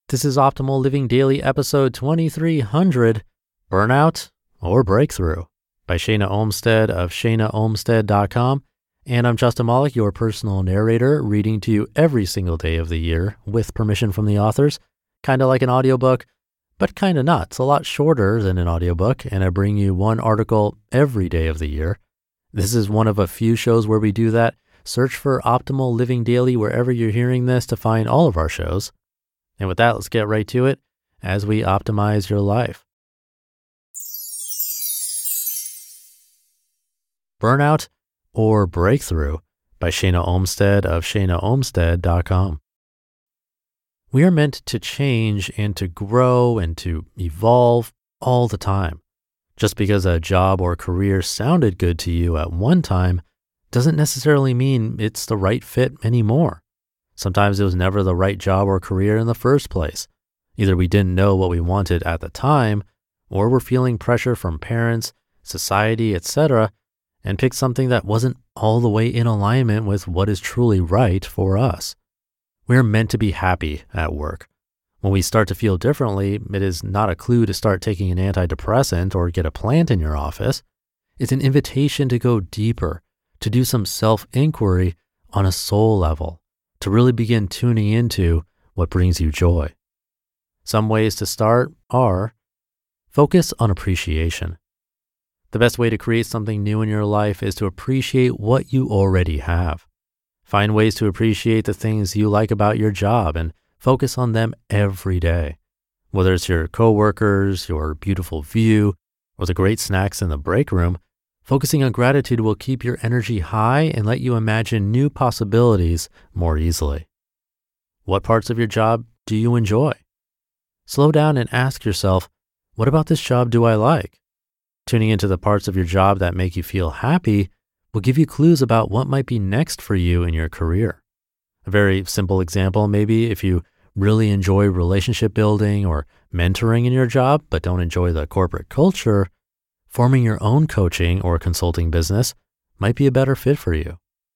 This is Optimal Living Daily episode 2300, Burnout or Breakthrough by Shana Olmstead of shanaolmstead.com. And I'm Justin Malik, your personal narrator, reading to you every single day of the year with permission from the authors, kind of like an audiobook, but kind of not. It's a lot shorter than an audiobook, and I bring you one article every day of the year. This is one of a few shows where we do that. Search for Optimal Living Daily wherever you're hearing this to find all of our shows. And with that, let's get right to it as we optimize your life. Burnout or Breakthrough by Shana Olmstead of shanaolmstead.com. We are meant to change and to grow and to evolve all the time. Just because a job or career sounded good to you at one time doesn't necessarily mean it's the right fit anymore. Sometimes it was never the right job or career in the first place. Either we didn't know what we wanted at the time, or we're feeling pressure from parents, society, etc., and picked something that wasn't all the way in alignment with what is truly right for us. We're meant to be happy at work. When we start to feel differently, it is not a clue to start taking an antidepressant or get a plant in your office. It's an invitation to go deeper, to do some self-inquiry on a soul level, to really begin tuning into what brings you joy. Some ways to start are: focus on appreciation. The best way to create something new in your life is to appreciate what you already have. Find ways to appreciate the things you like about your job and focus on them every day. Whether it's your coworkers, your beautiful view, or the great snacks in the break room, focusing on gratitude will keep your energy high and let you imagine new possibilities more easily. What parts of your job do you enjoy? Slow down and ask yourself, what about this job do I like? Tuning into the parts of your job that make you feel happy will give you clues about what might be next for you in your career. A very simple example, maybe if you really enjoy relationship building or mentoring in your job, but don't enjoy the corporate culture, forming your own coaching or consulting business might be a better fit for you.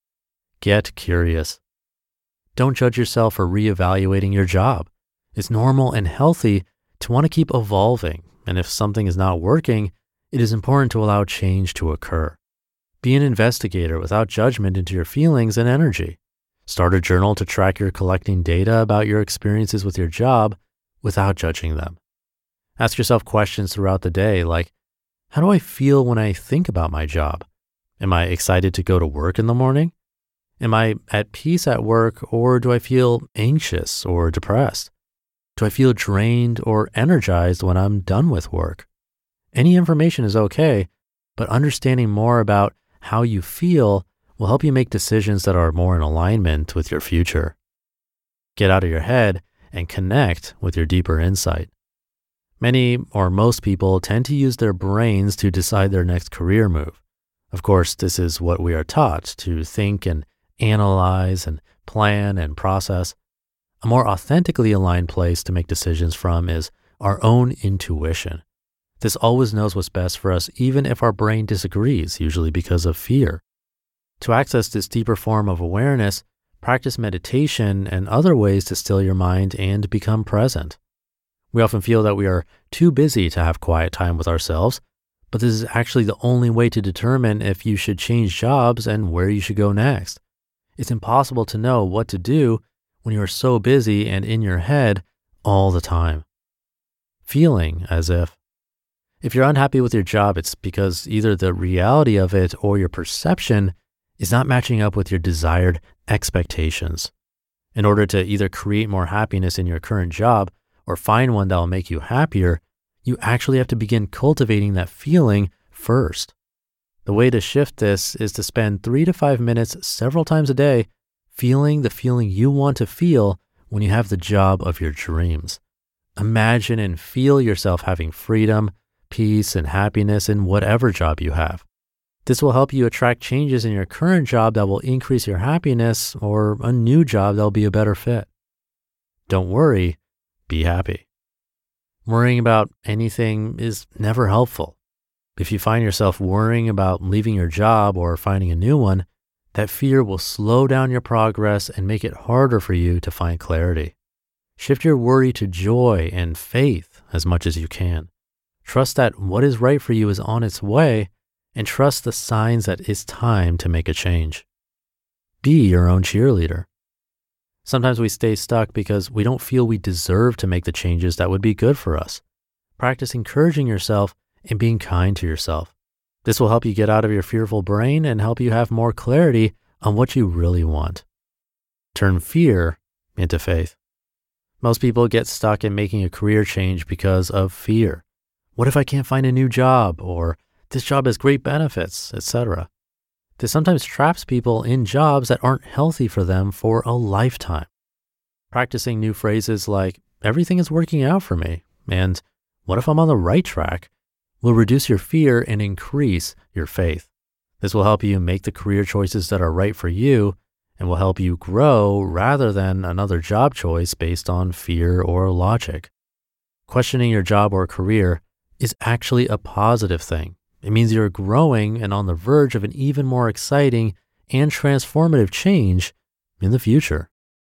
Get curious. Don't judge yourself for reevaluating your job. It's normal and healthy to want to keep evolving, and if something is not working, it is important to allow change to occur. Be an investigator without judgment into your feelings and energy. Start a journal to track your collecting data about your experiences with your job without judging them. Ask yourself questions throughout the day like, how do I feel when I think about my job? Am I excited to go to work in the morning? Am I at peace at work, or do I feel anxious or depressed? Do I feel drained or energized when I'm done with work? Any information is okay, but understanding more about how you feel will help you make decisions that are more in alignment with your future. Get out of your head and connect with your deeper insight. Many or most people tend to use their brains to decide their next career move. Of course, this is what we are taught, to think and analyze and plan and process. A more authentically aligned place to make decisions from is our own intuition. This always knows what's best for us, even if our brain disagrees, usually because of fear. To access this deeper form of awareness, practice meditation and other ways to still your mind and become present. We often feel that we are too busy to have quiet time with ourselves, but this is actually the only way to determine if you should change jobs and where you should go next. It's impossible to know what to do when you are so busy and in your head all the time. Feeling as if you're unhappy with your job, it's because either the reality of it or your perception is not matching up with your desired expectations. In order to either create more happiness in your current job or find one that will make you happier, you actually have to begin cultivating that feeling first. The way to shift this is to spend 3 to 5 minutes several times a day feeling the feeling you want to feel when you have the job of your dreams. Imagine and feel yourself having freedom, peace, and happiness in whatever job you have. This will help you attract changes in your current job that will increase your happiness, or a new job that will be a better fit. Don't worry, be happy. Worrying about anything is never helpful. If you find yourself worrying about leaving your job or finding a new one, that fear will slow down your progress and make it harder for you to find clarity. Shift your worry to joy and faith as much as you can. Trust that what is right for you is on its way, and trust the signs that it's time to make a change. Be your own cheerleader. Sometimes we stay stuck because we don't feel we deserve to make the changes that would be good for us. Practice encouraging yourself and being kind to yourself. This will help you get out of your fearful brain and help you have more clarity on what you really want. Turn fear into faith. Most people get stuck in making a career change because of fear. What if I can't find a new job? Or this job has great benefits, etc. This sometimes traps people in jobs that aren't healthy for them for a lifetime. Practicing new phrases like, everything is working out for me, and what if I'm on the right track, will reduce your fear and increase your faith. This will help you make the career choices that are right for you and will help you grow rather than another job choice based on fear or logic. Questioning your job or career is actually a positive thing. It means you're growing and on the verge of an even more exciting and transformative change in the future.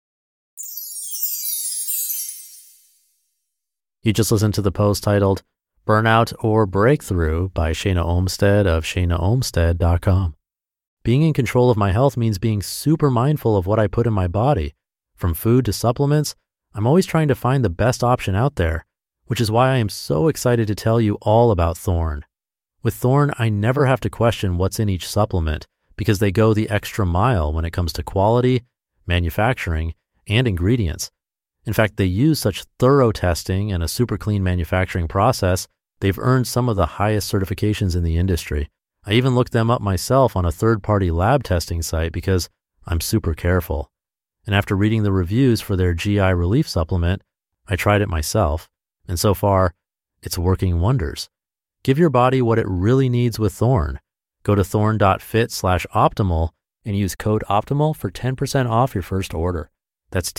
You just listened to the post titled Burnout or Breakthrough by Shana Olmstead of shanaolmstead.com. Being in control of my health means being super mindful of what I put in my body. From food to supplements, I'm always trying to find the best option out there, which is why I am so excited to tell you all about Thorne. With Thorne, I never have to question what's in each supplement because they go the extra mile when it comes to quality, manufacturing, and ingredients. In fact, they use such thorough testing and a super clean manufacturing process, they've earned some of the highest certifications in the industry. I even looked them up myself on a third-party lab testing site because I'm super careful. And after reading the reviews for their GI relief supplement, I tried it myself. And so far, it's working wonders. Give your body what it really needs with Thorne. Go to thorne.fit/optimal and use code OPTIMAL for 10% off your first order. That's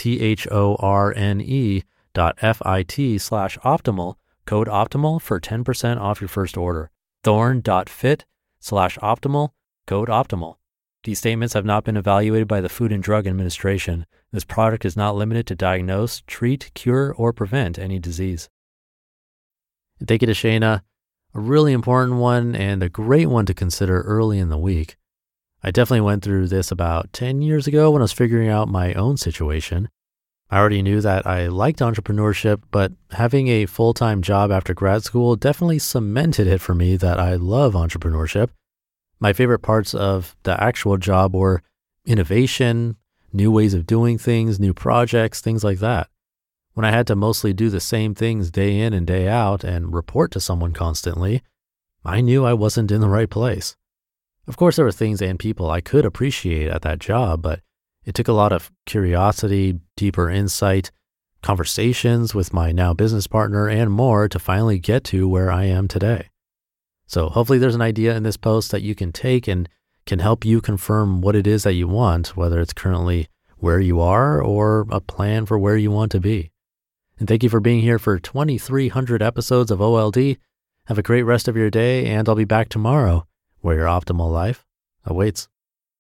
THORNE.FIT/optimal, code OPTIMAL for 10% off your first order. Thorne.fit/optimal, code OPTIMAL. These statements have not been evaluated by the Food and Drug Administration. This product is not limited to diagnose, treat, cure, or prevent any disease. And thank you to Shana, a really important one and a great one to consider early in the week. I definitely went through this about 10 years ago when I was figuring out my own situation. I already knew that I liked entrepreneurship, but having a full-time job after grad school definitely cemented it for me that I love entrepreneurship. My favorite parts of the actual job were innovation, new ways of doing things, new projects, things like that. When I had to mostly do the same things day in and day out and report to someone constantly, I knew I wasn't in the right place. Of course, there were things and people I could appreciate at that job, but it took a lot of curiosity, deeper insight, conversations with my now business partner, and more to finally get to where I am today. So hopefully there's an idea in this post that you can take and can help you confirm what it is that you want, whether it's currently where you are or a plan for where you want to be. And thank you for being here for 2,300 episodes of OLD. Have a great rest of your day, and I'll be back tomorrow where your optimal life awaits.